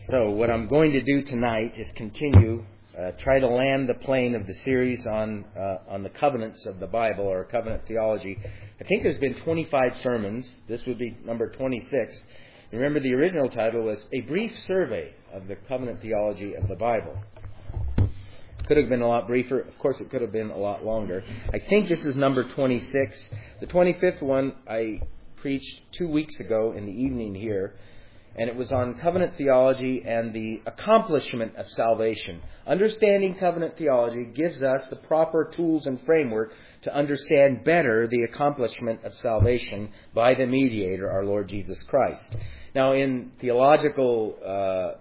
So what I'm going to do tonight is continue, try to land the plane of the series on the covenants of the Bible, or covenant theology. I think there's been 25 sermons. This would be number 26. Remember, the original title was A Brief Survey of the Covenant Theology of the Bible. Could have been a lot briefer. Of course, it could have been a lot longer. I think this is number 26. The 25th one I preached 2 weeks ago in the evening here, and it was on covenant theology and the accomplishment of salvation. Understanding covenant theology gives us the proper tools and framework to understand better the accomplishment of salvation by the mediator, our Lord Jesus Christ. Now, in theological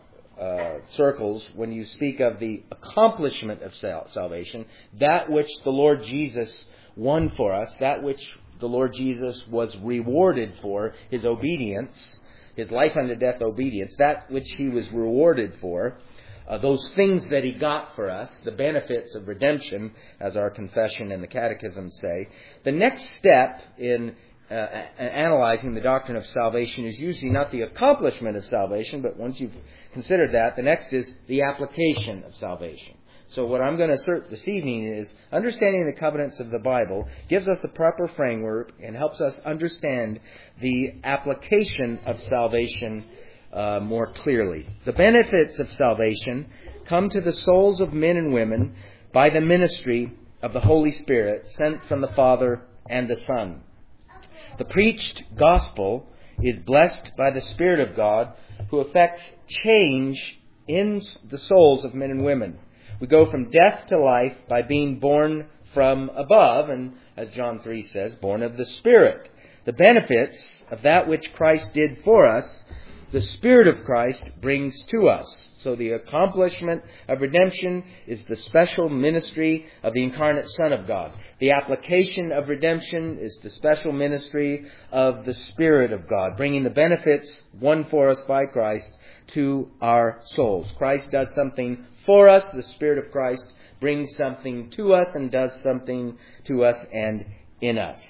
circles, when you speak of the accomplishment of salvation, that which the Lord Jesus won for us, that which the Lord Jesus was rewarded for, his obedience, his life unto death obedience, that which he was rewarded for, those things that he got for us, the benefits of redemption, as our confession and the catechism say. The next step in analyzing the doctrine of salvation is usually not the accomplishment of salvation, but once you've considered that, the next is the application of salvation. So what I'm going to assert this evening is understanding the covenants of the Bible gives us the proper framework and helps us understand the application of salvation more clearly. The benefits of salvation come to the souls of men and women by the ministry of the Holy Spirit sent from the Father and the Son. The preached gospel is blessed by the Spirit of God, who effects change in the souls of men and women. We go from death to life by being born from above, and as John 3 says, born of the Spirit. The benefits of that which Christ did for us, the Spirit of Christ brings to us. So the accomplishment of redemption is the special ministry of the incarnate Son of God. The application of redemption is the special ministry of the Spirit of God, bringing the benefits won for us by Christ to our souls. Christ does something for us. The Spirit of Christ brings something to us and does something to us and in us.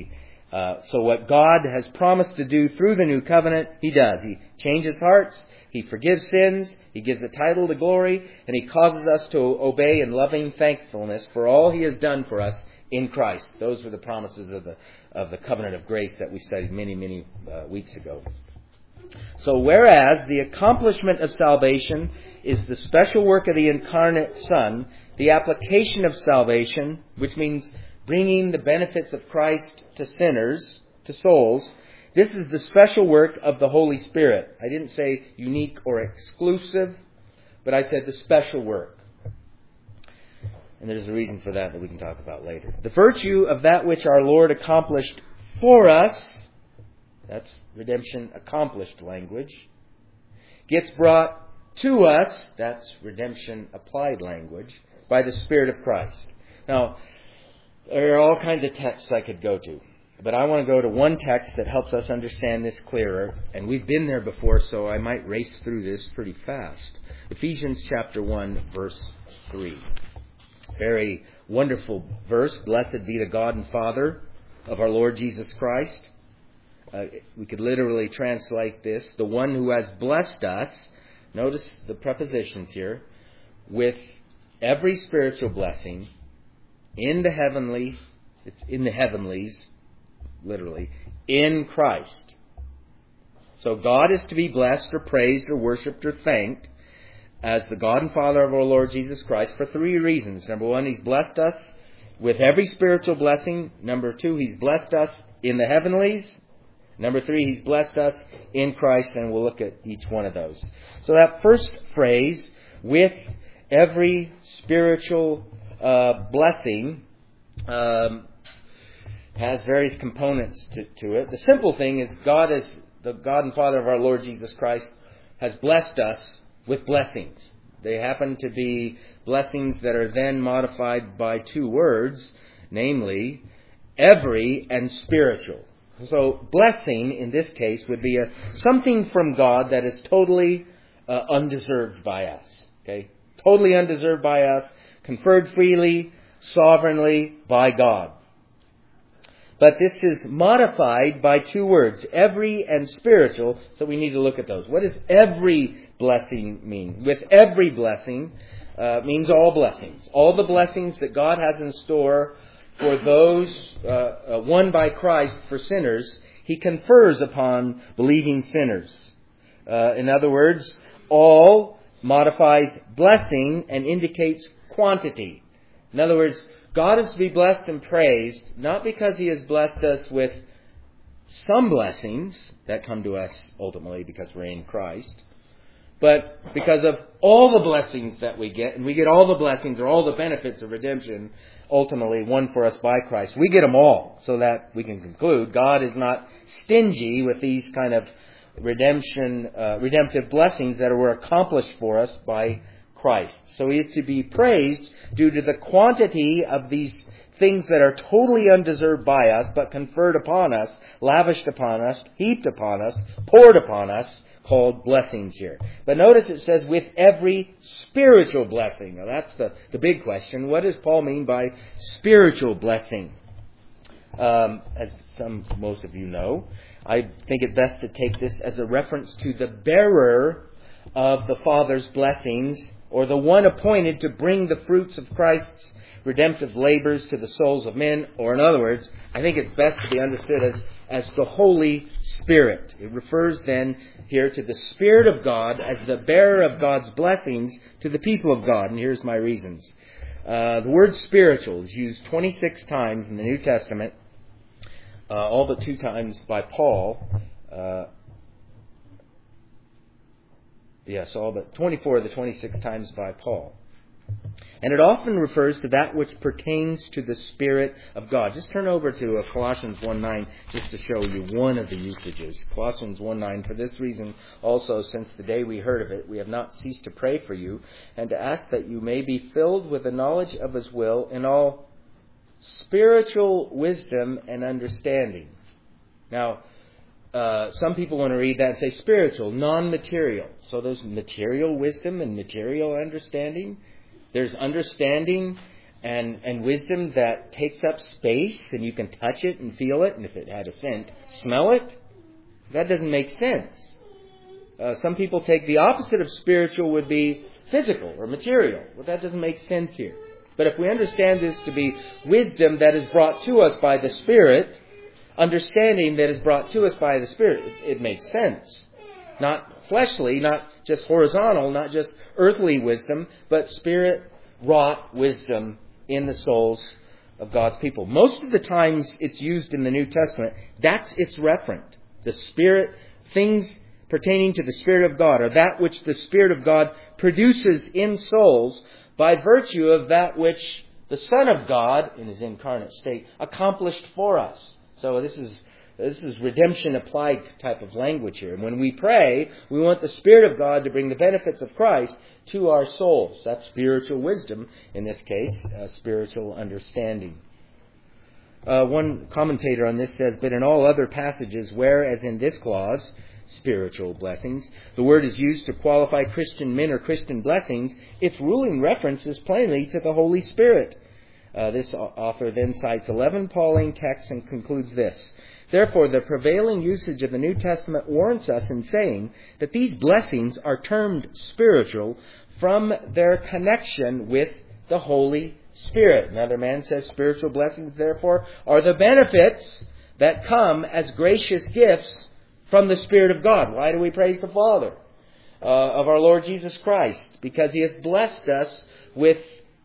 So what God has promised to do through the new covenant, He does. He changes hearts. He forgives sins, He gives a title to glory, and He causes us to obey in loving thankfulness for all He has done for us in Christ. Those were the promises of the covenant of grace that we studied many weeks ago. So whereas the accomplishment of salvation is the special work of the incarnate Son, the application of salvation, which means bringing the benefits of Christ to sinners, to souls, this is the special work of the Holy Spirit. I didn't say unique or exclusive, but I said the special work. And there's a reason for that we can talk about later. The virtue of that which our Lord accomplished for us, that's redemption accomplished language, gets brought to us, that's redemption applied language, by the Spirit of Christ. Now, there are all kinds of texts I could go to. But I want to go to one text that helps us understand this clearer. And we've been there before, so I might race through this pretty fast. Ephesians chapter 1, verse 3. Very wonderful verse. Blessed be the God and Father of our Lord Jesus Christ. We could literally translate this. The one who has blessed us, notice the prepositions here, with every spiritual blessing in the heavenlies, literally, in Christ. So God is to be blessed or praised or worshipped or thanked as the God and Father of our Lord Jesus Christ for three reasons. Number one, He's blessed us with every spiritual blessing. Number two, He's blessed us in the heavenlies. Number three, He's blessed us in Christ, and we'll look at each one of those. So that first phrase, with every spiritual blessing, has various components to it. The simple thing is the God and Father of our Lord Jesus Christ has blessed us with blessings. They happen to be blessings that are then modified by two words, namely, every and spiritual. So blessing in this case would be something from God that is totally undeserved by us. Okay, totally undeserved by us, conferred freely, sovereignly by God. But this is modified by two words, every and spiritual, so we need to look at those. What does every blessing mean? With every blessing means all blessings. All the blessings that God has in store for those won by Christ for sinners, He confers upon believing sinners. In other words, all modifies blessing and indicates quantity. In other words, God is to be blessed and praised, not because He has blessed us with some blessings that come to us ultimately because we're in Christ, but because of all the blessings that we get, and we get all the blessings or all the benefits of redemption ultimately won for us by Christ. We get them all, so that we can conclude God is not stingy with these kind of redemptive blessings that were accomplished for us by Christ. So He is to be praised due to the quantity of these things that are totally undeserved by us, but conferred upon us, lavished upon us, heaped upon us, poured upon us, called blessings here. But notice it says, with every spiritual blessing. Now that's the big question. What does Paul mean by spiritual blessing? As most of you know, I think it best to take this as a reference to the bearer of the Father's blessings, or the one appointed to bring the fruits of Christ's redemptive labors to the souls of men. Or in other words, I think it's best to be understood as the Holy Spirit. It refers then here to the Spirit of God as the bearer of God's blessings to the people of God. And here's my reasons. The word spiritual is used 26 times in the New Testament, all but 2 times by Paul. All but 24 of the 26 times by Paul. And it often refers to that which pertains to the Spirit of God. Just turn over to Colossians 1:9 just to show you one of the usages. Colossians 1:9, for this reason also, since the day we heard of it, we have not ceased to pray for you and to ask that you may be filled with the knowledge of His will in all spiritual wisdom and understanding. Now, some people want to read that and say spiritual, non-material. So there's material wisdom and material understanding. There's understanding and wisdom that takes up space and you can touch it and feel it, and if it had a scent, smell it. That doesn't make sense. Some people take the opposite of spiritual would be physical or material. Well, that doesn't make sense here. But if we understand this to be wisdom that is brought to us by the Spirit, understanding that is brought to us by the Spirit, it makes sense. Not fleshly, not just horizontal, not just earthly wisdom, but Spirit-wrought wisdom in the souls of God's people. Most of the times it's used in the New Testament, that's its referent. The Spirit, things pertaining to the Spirit of God, or that which the Spirit of God produces in souls by virtue of that which the Son of God, in His incarnate state, accomplished for us. So this is redemption applied type of language here. And when we pray, we want the Spirit of God to bring the benefits of Christ to our souls. That's spiritual wisdom, in this case, spiritual understanding. One commentator on this says, but in all other passages, where, as in this clause, spiritual blessings, the word is used to qualify Christian men or Christian blessings, its ruling reference is plainly to the Holy Spirit. This author then cites 11 Pauline texts and concludes this. Therefore, the prevailing usage of the New Testament warrants us in saying that these blessings are termed spiritual from their connection with the Holy Spirit. Another man says spiritual blessings, therefore, are the benefits that come as gracious gifts from the Spirit of God. Why do we praise the Father of our Lord Jesus Christ? Because He has blessed us with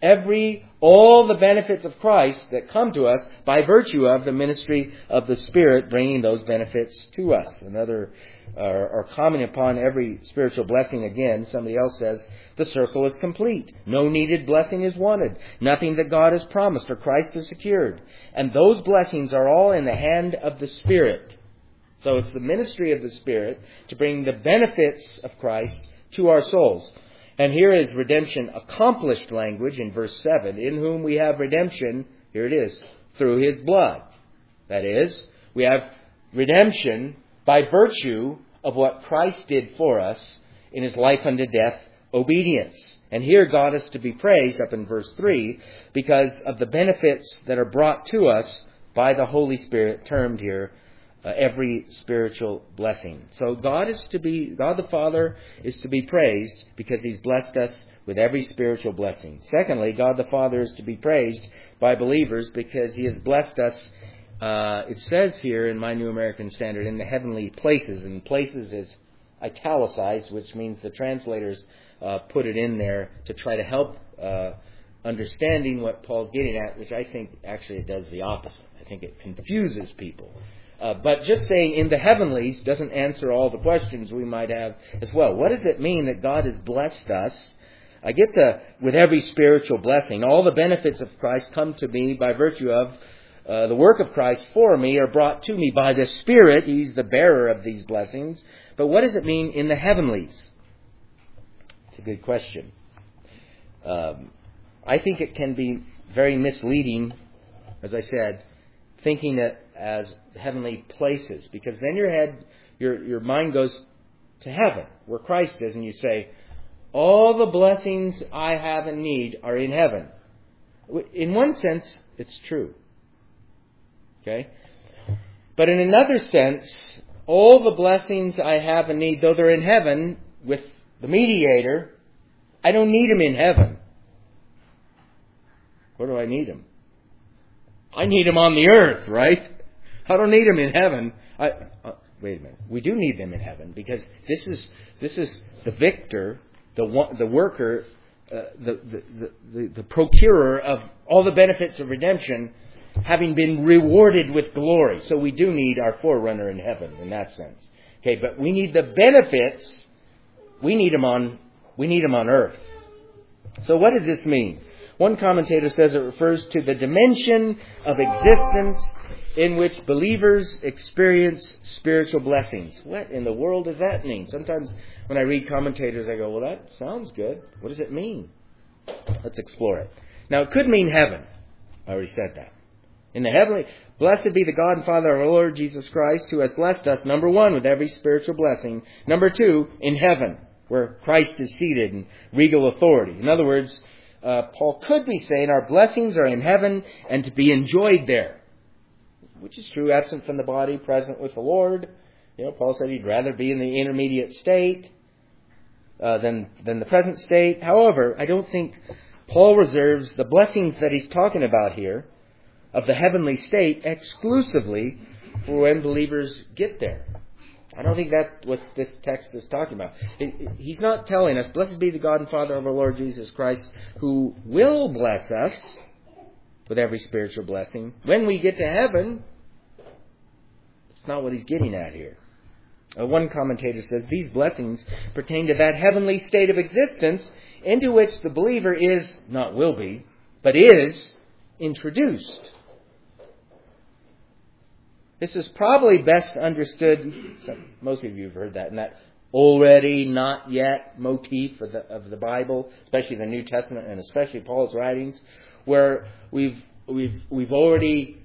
all the benefits of Christ that come to us by virtue of the ministry of the Spirit bringing those benefits to us. Another, or commenting upon every spiritual blessing again, somebody else says, the circle is complete. No needed blessing is wanted. Nothing that God has promised or Christ has secured. And those blessings are all in the hand of the Spirit. So it's the ministry of the Spirit to bring the benefits of Christ to our souls. And here is redemption accomplished language in verse 7, in whom we have redemption, here it is, through His blood. That is, we have redemption by virtue of what Christ did for us in His life unto death obedience. And here God is to be praised, up in verse 3, because of the benefits that are brought to us by the Holy Spirit, termed here every spiritual blessing. So God the Father is to be praised because He's blessed us with every spiritual blessing. Secondly, God the Father is to be praised by believers because He has blessed us, it says here in my New American Standard, in the heavenly places. And places is italicized, which means the translators put it in there to try to help understanding what Paul's getting at, which I think actually it does the opposite. I think it confuses people. But just saying in the heavenlies doesn't answer all the questions we might have as well. What does it mean that God has blessed us? I get with every spiritual blessing. All the benefits of Christ come to me by virtue of the work of Christ for me, are brought to me by the Spirit. He's the bearer of these blessings. But what does it mean in the heavenlies? It's a good question. I think it can be very misleading, as I said, thinking that as heavenly places, because then your mind goes to heaven, where Christ is, and you say, all the blessings I have and need are in heaven. In one sense, it's true. Okay? But in another sense, all the blessings I have and need, though they're in heaven with the mediator, I don't need them in heaven. Where do I need them? I need them on the earth, right? I don't need them in heaven. Wait a minute. We do need them in heaven because this is the victor, the worker, the procurer of all the benefits of redemption, having been rewarded with glory. So we do need our forerunner in heaven in that sense. Okay, but we need the benefits. We need them on earth. So what does this mean? One commentator says it refers to the dimension of existence in which believers experience spiritual blessings. What in the world does that mean? Sometimes when I read commentators, I go, well, that sounds good. What does it mean? Let's explore it. Now, it could mean heaven. I already said that. In the heavenly, blessed be the God and Father of our Lord Jesus Christ, who has blessed us, number one, with every spiritual blessing. Number two, in heaven, where Christ is seated in regal authority. In other words, Paul could be saying our blessings are in heaven and to be enjoyed there. Which is true, absent from the body, present with the Lord. Paul said he'd rather be in the intermediate state than the present state. However, I don't think Paul reserves the blessings that he's talking about here of the heavenly state exclusively for when believers get there. I don't think that's what this text is talking about. He's not telling us, blessed be the God and Father of our Lord Jesus Christ, who will bless us with every spiritual blessing. When we get to heaven, it's not what he's getting at here. One commentator says these blessings pertain to that heavenly state of existence into which the believer is, not will be, but is introduced. This is probably best understood, most of you have heard that, in that already, not yet motif of the Bible, especially the New Testament and especially Paul's writings, where we've already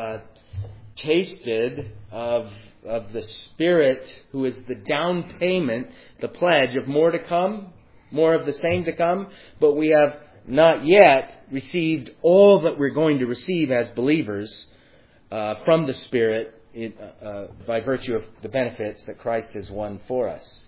tasted of the Spirit, who is the down payment, the pledge of more to come, more of the same to come, but we have not yet received all that we're going to receive as believers from the Spirit by virtue of the benefits that Christ has won for us.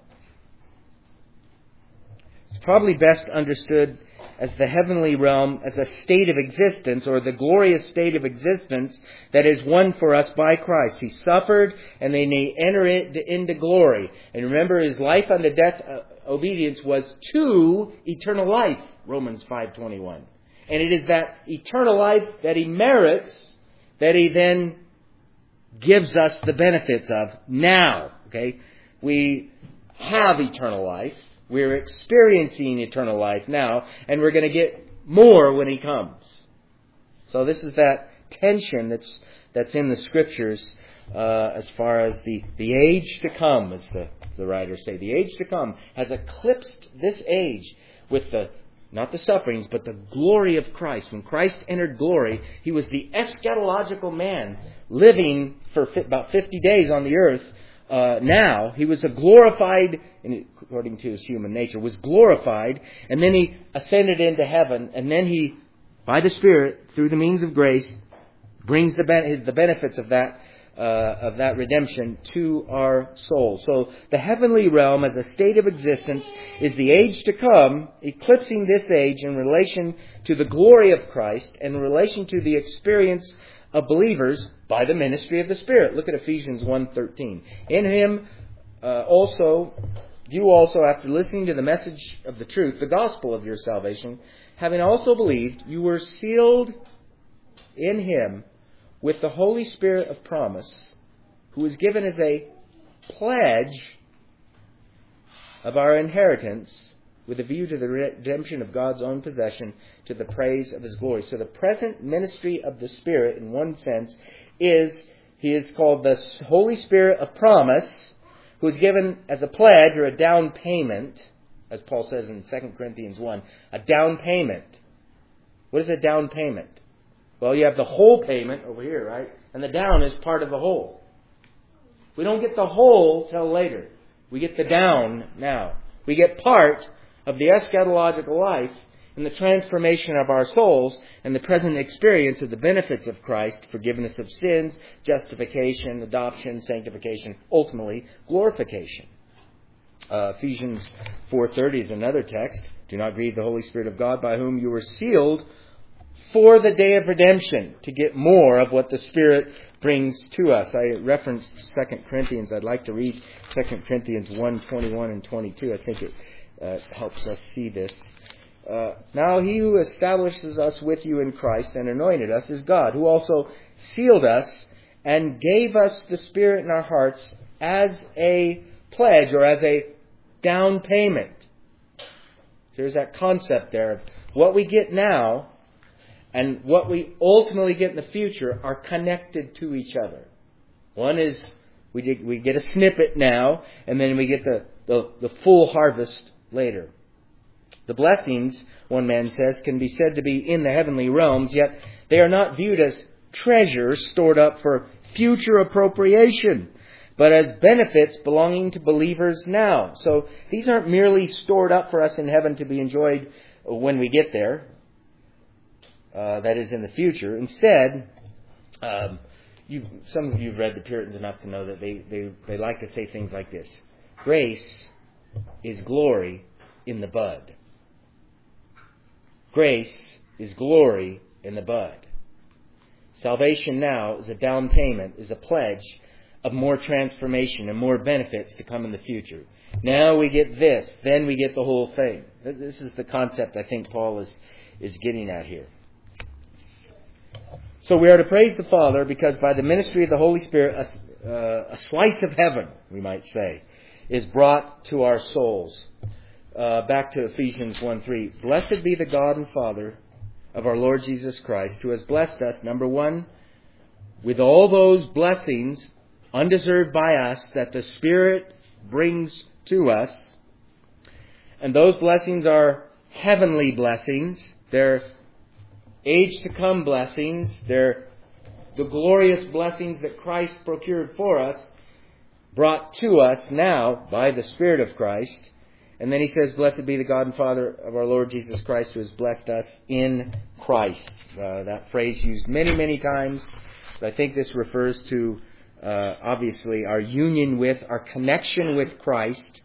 It's probably best understood as the heavenly realm as a state of existence, or the glorious state of existence that is won for us by Christ. He suffered and they may enter it into glory. And remember, his life unto death obedience was to eternal life, Romans 5:21. And it is that eternal life that he merits that he then gives us the benefits of now. Okay? We have eternal life. We're experiencing eternal life now, and we're going to get more when he comes. So this is that tension that's in the Scriptures as far as the age to come, as the writers say. The age to come has eclipsed this age with not the sufferings, but the glory of Christ. When Christ entered glory, he was the eschatological man living for about 50 days on the earth. Now, he was a glorified, according to his human nature, was glorified, and then he ascended into heaven, and then he, by the Spirit, through the means of grace, brings the benefits of that redemption to our soul. So the heavenly realm as a state of existence is the age to come, eclipsing this age in relation to the glory of Christ and in relation to the experience of believers by the ministry of the Spirit. Look at Ephesians 1:13. In Him you also, after listening to the message of the truth, the gospel of your salvation, having also believed, you were sealed in Him with the Holy Spirit of promise, who is given as a pledge of our inheritance with a view to the redemption of God's own possession to the praise of His glory. So the present ministry of the Spirit, in one sense, He is called the Holy Spirit of promise, who is given as a pledge or a down payment, as Paul says in 2 Corinthians 1, a down payment. What is a down payment? Well, you have the whole payment over here, right? And the down is part of the whole. We don't get the whole till later. We get the down now. We get part of the eschatological life in the transformation of our souls and the present experience of the benefits of Christ, forgiveness of sins, justification, adoption, sanctification, ultimately glorification. Ephesians 4:30 is another text. Do not grieve the Holy Spirit of God, by whom you were sealed for the day of redemption, to get more of what the Spirit brings to us. I referenced 2 Corinthians. I'd like to read 2 Corinthians 1:21 and 22. I think it helps us see this. Now He who establishes us with you in Christ and anointed us is God, who also sealed us and gave us the Spirit in our hearts as a pledge or as a down payment. There's that concept there of what we get now and what we ultimately get in the future are connected to each other. One is we get a snippet now, and then we get the full harvest later. The blessings, one man says, can be said to be in the heavenly realms, yet they are not viewed as treasures stored up for future appropriation, but as benefits belonging to believers now. So these aren't merely stored up for us in heaven to be enjoyed when we get there. That is in the future. Instead, some of you have read the Puritans enough to know that they like to say things like this. Grace is glory in the bud. Grace is glory in the bud. Salvation now is a down payment, is a pledge of more transformation and more benefits to come in the future. Now we get this, then we get the whole thing. This is the concept I think Paul is getting at here. So we are to praise the Father because by the ministry of the Holy Spirit, a slice of heaven, we might say, is brought to our souls. Back to Ephesians 1:3. Blessed be the God and Father of our Lord Jesus Christ, who has blessed us, number one, with all those blessings undeserved by us that the Spirit brings to us. And those blessings are heavenly blessings. They're age-to-come blessings. They're the glorious blessings that Christ procured for us, brought to us now by the Spirit of Christ. And then he says, blessed be the God and Father of our Lord Jesus Christ, who has blessed us in Christ. That phrase used many, many times. But I think this refers to, obviously, our union with, our connection with Christ.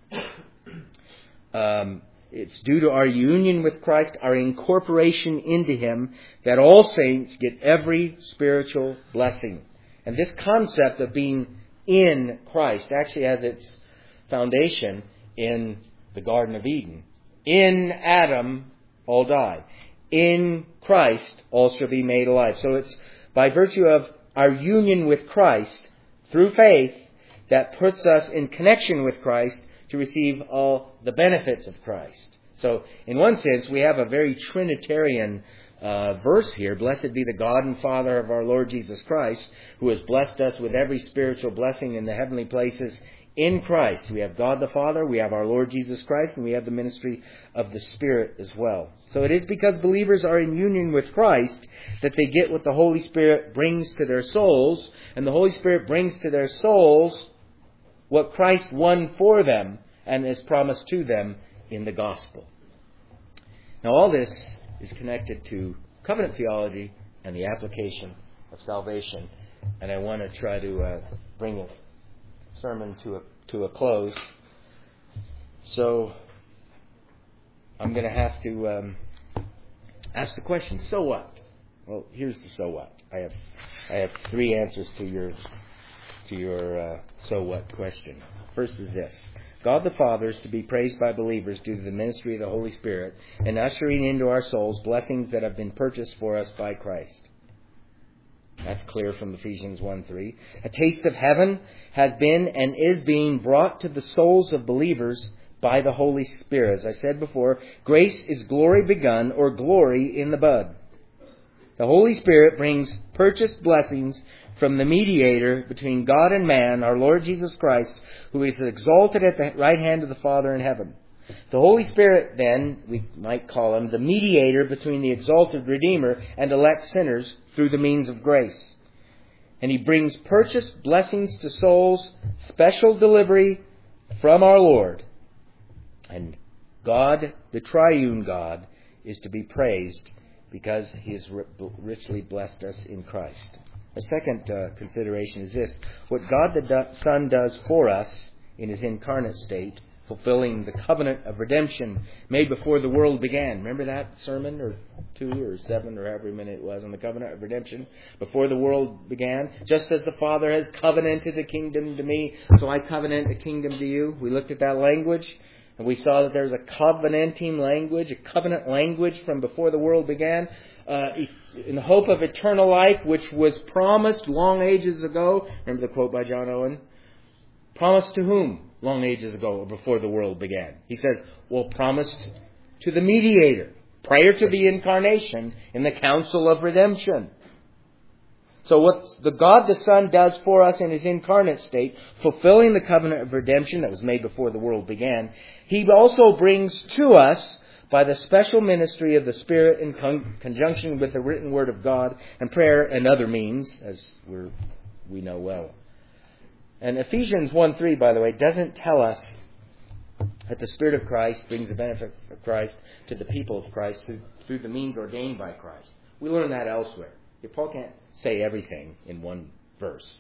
It's due to our union with Christ, our incorporation into Him, that all saints get every spiritual blessing. And this concept of being in Christ actually has its foundation in the Garden of Eden. In Adam, all die. In Christ, all shall be made alive. So it's by virtue of our union with Christ through faith that puts us in connection with Christ to receive all the benefits of Christ. So, in one sense, we have a very Trinitarian verse here. Blessed be the God and Father of our Lord Jesus Christ, who has blessed us with every spiritual blessing in the heavenly places in Christ. We have God the Father, we have our Lord Jesus Christ, and we have the ministry of the Spirit as well. So it is because believers are in union with Christ that they get what the Holy Spirit brings to their souls, and the Holy Spirit brings to their souls what Christ won for them and is promised to them in the gospel. Now all this is connected to covenant theology and the application of salvation. And I want to try to bring a sermon to a close. So I'm going to have to ask the question, so what? Well, here's the so what. I have three answers to your so what question. First is this. God the Father is to be praised by believers due to the ministry of the Holy Spirit and ushering into our souls blessings that have been purchased for us by Christ. That's clear from Ephesians 1:3. A taste of heaven has been and is being brought to the souls of believers by the Holy Spirit. As I said before, grace is glory begun or glory in the bud. The Holy Spirit brings purchased blessings from the mediator between God and man, our Lord Jesus Christ, who is exalted at the right hand of the Father in heaven. The Holy Spirit, then, we might call him the mediator between the exalted Redeemer and elect sinners through the means of grace. And he brings purchased blessings to souls, special delivery from our Lord. And God, the triune God, is to be praised because he has richly blessed us in Christ. A second consideration is this. What God the Son does for us in his incarnate state, fulfilling the covenant of redemption made before the world began. Remember that sermon, or 2 or 7 or however many it was, on the covenant of redemption before the world began? Just as the Father has covenanted a kingdom to me, so I covenant a kingdom to you. We looked at that language, and we saw that there's a covenanting language, a covenant language from before the world began, in the hope of eternal life, which was promised long ages ago. Remember the quote by John Owen? Promised to whom long ages ago or before the world began? He says, well, promised to the mediator prior to the incarnation in the council of redemption. So what the God the Son does for us in his incarnate state, fulfilling the covenant of redemption that was made before the world began, he also brings to us by the special ministry of the Spirit in conjunction with the written Word of God and prayer and other means, as we know well. And Ephesians 1:3, by the way, doesn't tell us that the Spirit of Christ brings the benefits of Christ to the people of Christ through the means ordained by Christ. We learn that elsewhere. Paul can't say everything in one verse.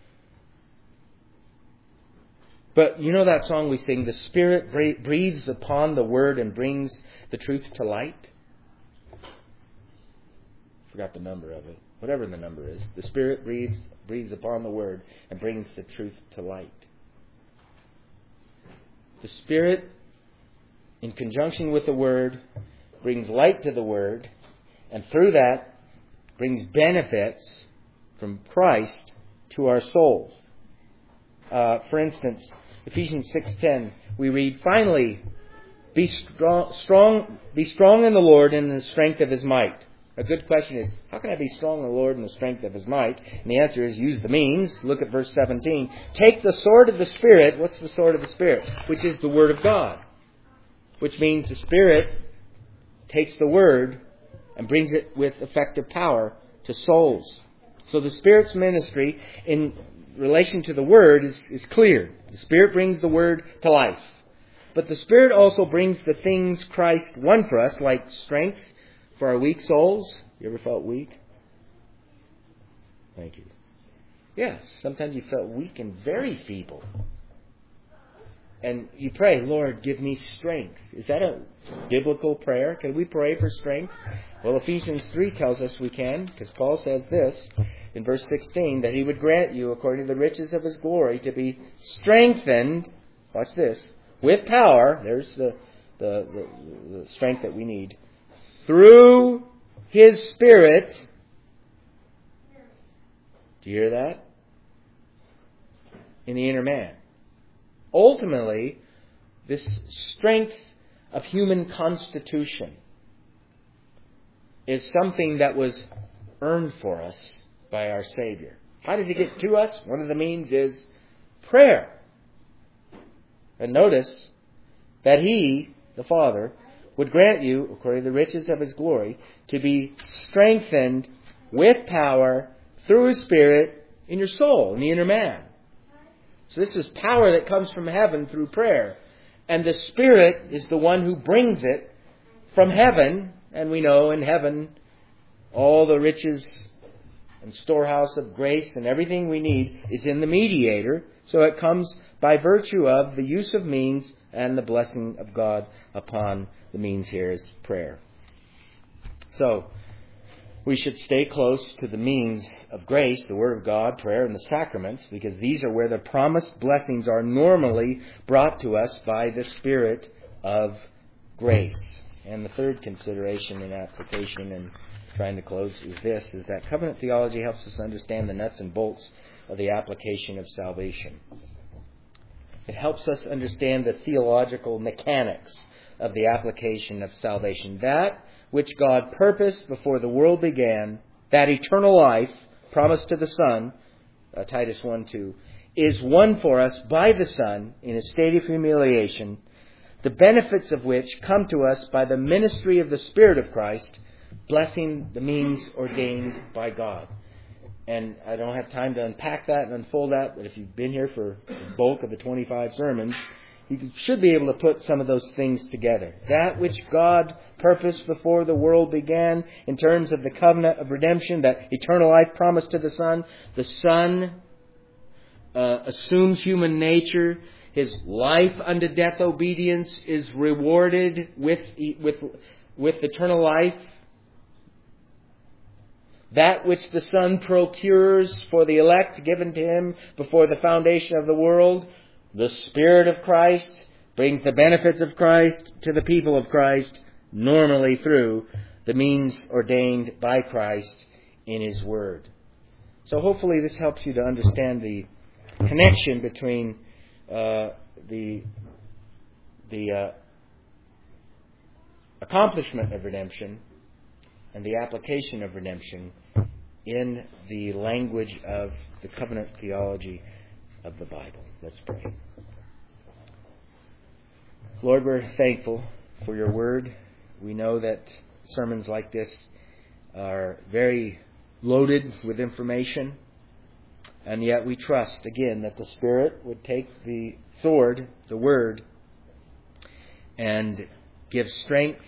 But you know that song we sing, the Spirit breathes upon the Word and brings the truth to light? Forgot the number of it. Whatever the number is. The Spirit breathes upon the Word and brings the truth to light. The Spirit, in conjunction with the Word, brings light to the Word, and through that brings benefits from Christ to our souls. For instance, Ephesians 6:10, we read, finally, be strong in the Lord and in the strength of his might. A good question is, how can I be strong in the Lord and the strength of his might? And the answer is, use the means. Look at verse 17. Take the sword of the Spirit. What's the sword of the Spirit? Which is the Word of God. Which means the Spirit takes the Word and brings it with effective power to souls. So the Spirit's ministry in relation to the Word is clear. The Spirit brings the Word to life. But the Spirit also brings the things Christ won for us, like strength for our weak souls. You ever felt weak? Thank you. Yes, sometimes you felt weak and very feeble. And you pray, Lord, give me strength. Is that a biblical prayer? Can we pray for strength? Well, Ephesians 3 tells us we can, because Paul says this in verse 16, that he would grant you, according to the riches of his glory, to be strengthened, watch this, with power, there's the strength that we need, through his Spirit. Do you hear that? In the inner man. Ultimately, this strength of human constitution is something that was earned for us by our Savior. How does he get to us? One of the means is prayer. And notice that he, the Father, would grant you, according to the riches of his glory, to be strengthened with power through his Spirit in your soul, in the inner man. So this is power that comes from heaven through prayer. And the Spirit is the one who brings it from heaven. And we know in heaven all the riches and storehouse of grace, and everything we need is in the mediator. So it comes by virtue of the use of means and the blessing of God upon the means here is prayer. So we should stay close to the means of grace, the Word of God, prayer, and the sacraments, because these are where the promised blessings are normally brought to us by the Spirit of grace. And the third consideration in application and trying to close is this, is that covenant theology helps us understand the nuts and bolts of the application of salvation. It helps us understand the theological mechanics of the application of salvation. That which God purposed before the world began, that eternal life promised to the Son, Titus 1:2, is won for us by the Son in a state of humiliation, the benefits of which come to us by the ministry of the Spirit of Christ, blessing the means ordained by God. And I don't have time to unpack that and unfold that, but if you've been here for the bulk of the 25 sermons, you should be able to put some of those things together. That which God purposed before the world began in terms of the covenant of redemption, that eternal life promised to the Son assumes human nature. His life unto death obedience is rewarded with eternal life. That which the Son procures for the elect given to Him before the foundation of the world, the Spirit of Christ brings the benefits of Christ to the people of Christ, normally through the means ordained by Christ in His Word. So hopefully this helps you to understand the connection between the accomplishment of redemption and the application of redemption in the language of the covenant theology of the Bible. Let's pray. Lord, we're thankful for your word. We know that sermons like this are very loaded with information, and yet we trust, again, that the Spirit would take the sword, the word, and give strength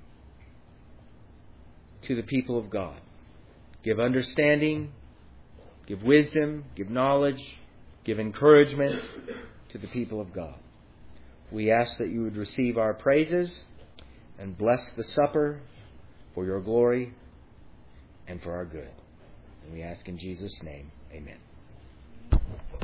to the people of God. Give understanding, give wisdom, give knowledge, give encouragement to the people of God. We ask that you would receive our praises and bless the supper for your glory and for our good. And we ask in Jesus' name, amen.